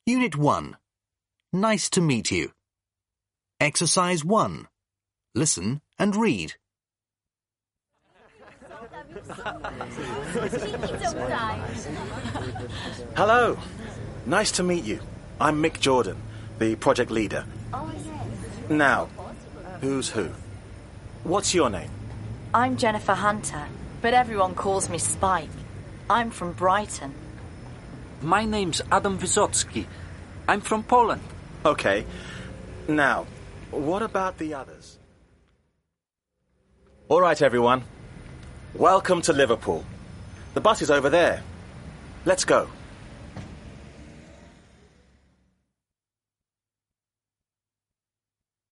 Unit 1. Nice to meet you. Exercise 1. Listen and read. Hello. Nice to meet you. I'm Mick Jordan, the project leader. Now, who's who? What's your name? I'm Jennifer Hunter, but everyone calls me Spike. I'm from Brighton. My name's Adam Wysocki. I'm from Poland. Okay. Now, what about the others? All right, everyone. Welcome to Liverpool. The bus is over there. Let's go.